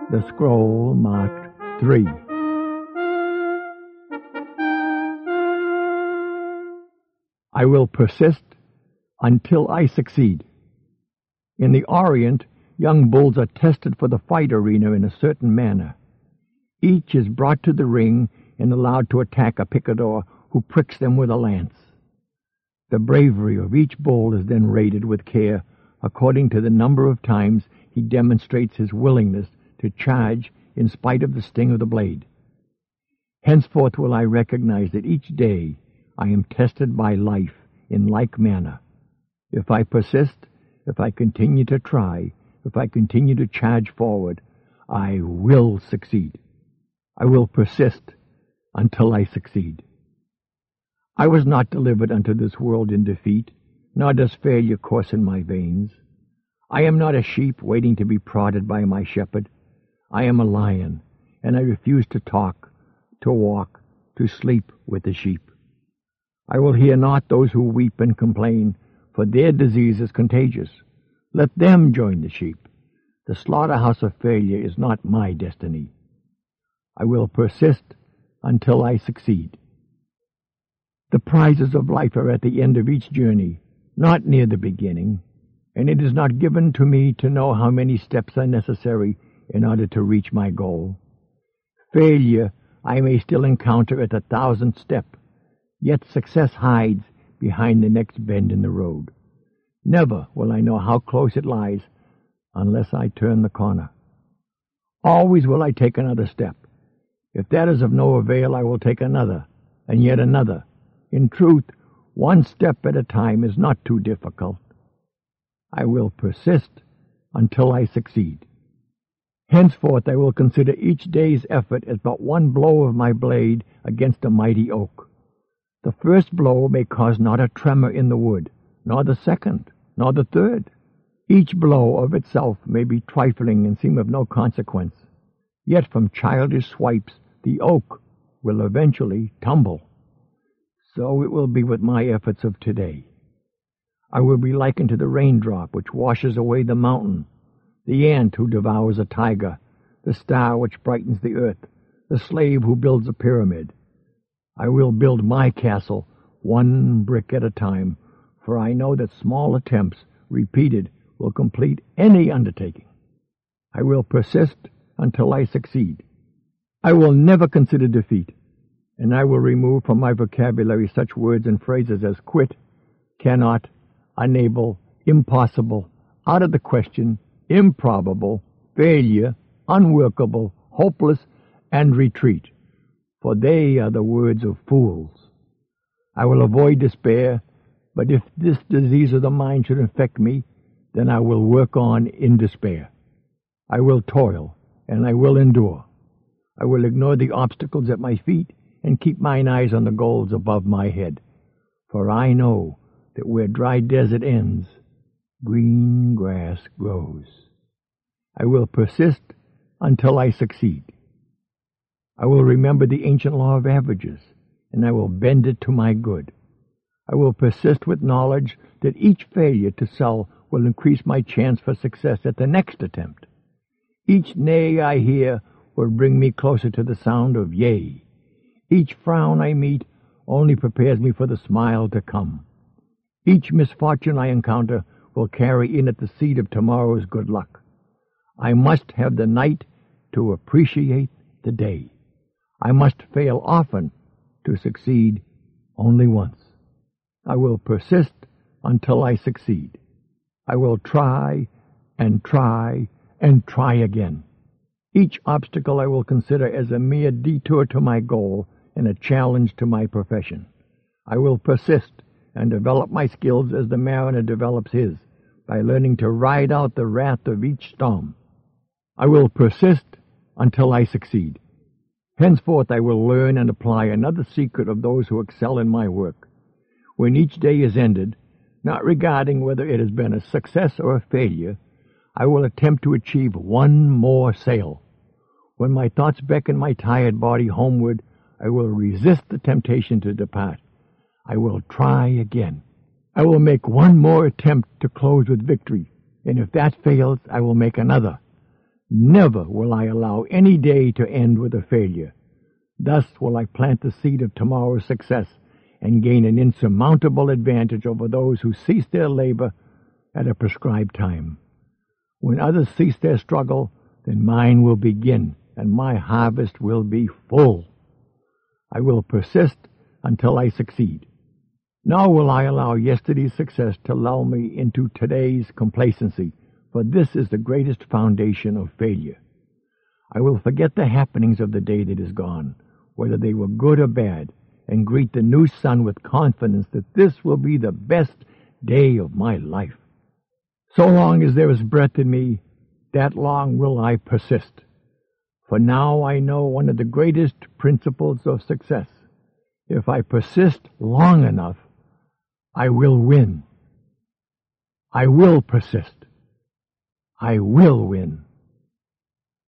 The scroll marked 3. I will persist until I succeed. In the Orient, young bulls are tested for the fight arena in a certain manner. Each is brought to the ring and allowed to attack a picador who pricks them with a lance. The bravery of each bull is then rated with care according to the number of times he demonstrates his willingness to charge in spite of the sting of the blade. Henceforth will I recognize that each day I am tested by life in like manner. If I persist, if I continue to try, if I continue to charge forward, I will succeed. I will persist until I succeed. I was not delivered unto this world in defeat, nor does failure course in my veins. I am not a sheep waiting to be prodded by my shepherd. I am a lion, and I refuse to talk, to walk, to sleep with the sheep. I will hear not those who weep and complain, for their disease is contagious. Let them join the sheep. The slaughterhouse of failure is not my destiny. I will persist until I succeed. The prizes of life are at the end of each journey, not near the beginning, and it is not given to me to know how many steps are necessary in order to reach my goal. Failure I may still encounter at the 1,000th step, yet success hides behind the next bend in the road. Never will I know how close it lies unless I turn the corner. Always will I take another step. If that is of no avail, I will take another, and yet another. In truth, one step at a time is not too difficult. I will persist until I succeed. Henceforth I will consider each day's effort as but one blow of my blade against a mighty oak. The first blow may cause not a tremor in the wood, nor the second, nor the third. Each blow of itself may be trifling and seem of no consequence, yet from childish swipes the oak will eventually tumble. So it will be with my efforts of today. I will be likened to the raindrop which washes away the mountain, the ant who devours a tiger, the star which brightens the earth, the slave who builds a pyramid. I will build my castle one brick at a time, for I know that small attempts, repeated, will complete any undertaking. I will persist until I succeed. I will never consider defeat, and I will remove from my vocabulary such words and phrases as quit, cannot, unable, impossible, out of the question, improbable, failure, unworkable, hopeless, and retreat, for they are the words of fools. I will avoid despair, but if this disease of the mind should infect me, then I will work on in despair. I will toil, and I will endure. I will ignore the obstacles at my feet and keep mine eyes on the goals above my head, for I know that where dry desert ends, green grass grows. I will persist until I succeed. I will remember the ancient law of averages, and I will bend it to my good. I will persist with knowledge that each failure to sell will increase my chance for success at the next attempt. Each nay I hear will bring me closer to the sound of yea. Each frown I meet only prepares me for the smile to come. Each misfortune I encounter will carry in it the seed of tomorrow's good luck. I must have the night to appreciate the day. I must fail often to succeed only once. I will persist until I succeed. I will try and try and try again. Each obstacle I will consider as a mere detour to my goal and a challenge to my profession. I will persist and develop my skills as the mariner develops his, by learning to ride out the wrath of each storm. I will persist until I succeed. Henceforth I will learn and apply another secret of those who excel in my work. When each day is ended, not regarding whether it has been a success or a failure, I will attempt to achieve one more sail. When my thoughts beckon my tired body homeward, I will resist the temptation to depart. I will try again. I will make one more attempt to close with victory, and if that fails, I will make another. Never will I allow any day to end with a failure. Thus will I plant the seed of tomorrow's success and gain an insurmountable advantage over those who cease their labor at a prescribed time. When others cease their struggle, then mine will begin, and my harvest will be full. I will persist until I succeed. Nor will I allow yesterday's success to lull me into today's complacency, for this is the greatest foundation of failure. I will forget the happenings of the day that is gone, whether they were good or bad, and greet the new sun with confidence that this will be the best day of my life. So long as there is breath in me, that long will I persist. For now I know one of the greatest principles of success. If I persist long enough, I will win. I will persist. I will win.